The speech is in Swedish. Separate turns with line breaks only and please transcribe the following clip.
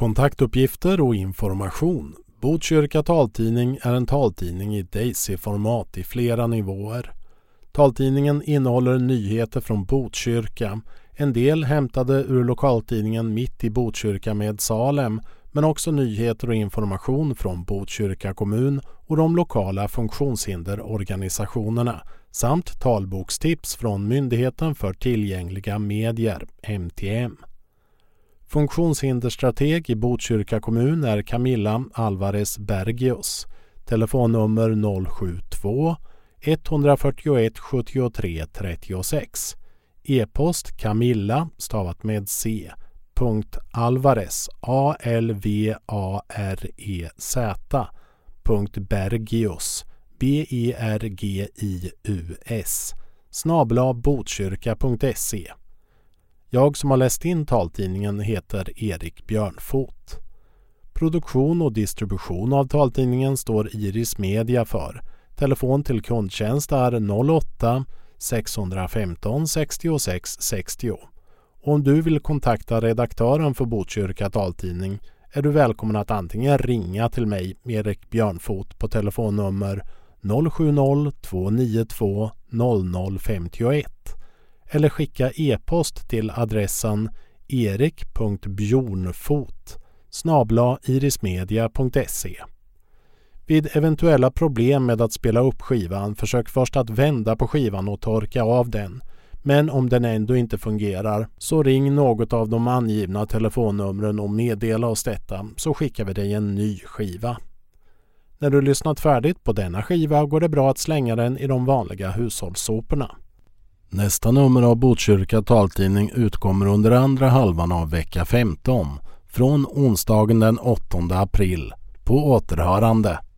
Kontaktuppgifter och information. Botkyrka taltidning är en taltidning i Daisy-format i flera nivåer. Taltidningen innehåller nyheter från Botkyrka, en del hämtade ur lokaltidningen Mitt i Botkyrka med Salem, men också nyheter och information från Botkyrka kommun och de lokala funktionshinderorganisationerna, samt talbokstips från Myndigheten för tillgängliga medier, MTM. Funktionshinderstrateg i Botkyrka kommun är Camilla Alvarez Bergius. Telefonnummer 072 141 73 36. E-post Camilla stavat med C. .alvarez ALVAREZ .bergius BERGIUS @botkyrka.se. Jag som har läst in taltidningen heter Erik Björnfot. Produktion och distribution av taltidningen står Iris Media för. Telefon till kundtjänst är 08 615 66 60. Om du vill kontakta redaktören för Botkyrka taltidning är du välkommen att antingen ringa till mig, Erik Björnfot, på telefonnummer 070 292 0051 eller skicka e-post till adressen erik.bjornfot@irismedia.se. Vid eventuella problem med att spela upp skivan, försök först att vända på skivan och torka av den. Men om den ändå inte fungerar, så ring något av de angivna telefonnumren och meddela oss detta, så skickar vi dig en ny skiva. När du lyssnat färdigt på denna skiva går det bra att slänga den i de vanliga hushållssoporna. Nästa nummer av Botkyrka taltidning utkommer under andra halvan av vecka 15, från onsdagen den 8 april. På återhörande.